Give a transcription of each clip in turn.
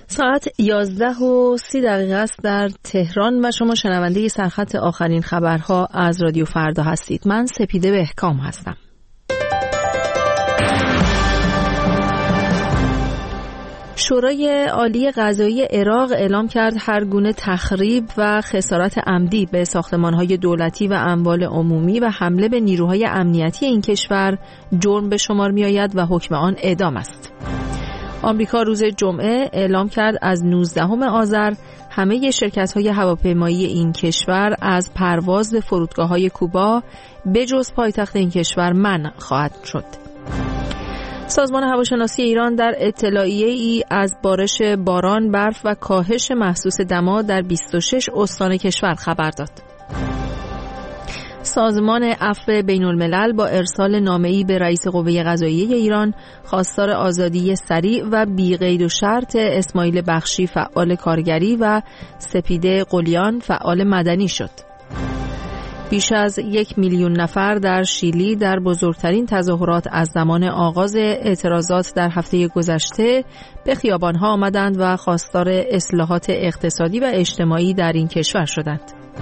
ساعت 11:30 است در تهران و شما شنونده سرخط آخرین خبرها از رادیو فردا هستید. من سپیده بهکام هستم. شورای عالی قضایی عراق اعلام کرد هر گونه تخریب و خسارت عمدی به ساختمان‌های دولتی و اموال عمومی و حمله به نیروهای امنیتی این کشور جرم به شمار می‌آید و حکم آن اعدام است. آمریکا روز جمعه اعلام کرد از 19 آذر همه شرکت‌های هواپیمایی این کشور از پرواز به فرودگاه‌های کوبا به جز پایتخت این کشور منع خواهد شد. سازمان هواشناسی ایران در اطلاعیه‌ای از بارش باران، برف و کاهش محسوس دما در 26 استان کشور خبر داد. سازمان عفو بین‌الملل با ارسال نامه‌ای به رئیس قوه قضاییه ایران خواستار آزادی سریع و بی قید و شرط اسماعیل بخشی فعال کارگری و سپیده قلیان فعال مدنی شد. بیش از 1 میلیون نفر در شیلی در بزرگترین تظاهرات از زمان آغاز اعتراضات در هفته گذشته به خیابان‌ها آمدند و خواستار اصلاحات اقتصادی و اجتماعی در این کشور شدند.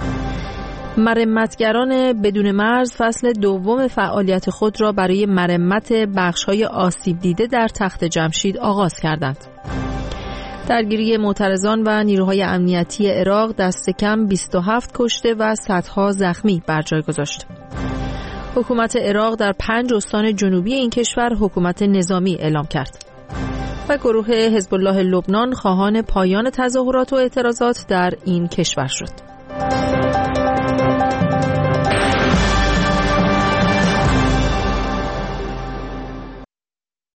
مرمتگران بدون مرز فصل دوم فعالیت خود را برای مرمت بخش‌های آسیب دیده در تخت جمشید آغاز کردند. درگیری معترضان و نیروهای امنیتی عراق دست کم 27 کشته و صدها زخمی بر جای گذاشت. حکومت عراق در 5 استان جنوبی این کشور حکومت نظامی اعلام کرد. و گروه حزب الله لبنان خواهان پایان تظاهرات و اعتراضات در این کشور شد.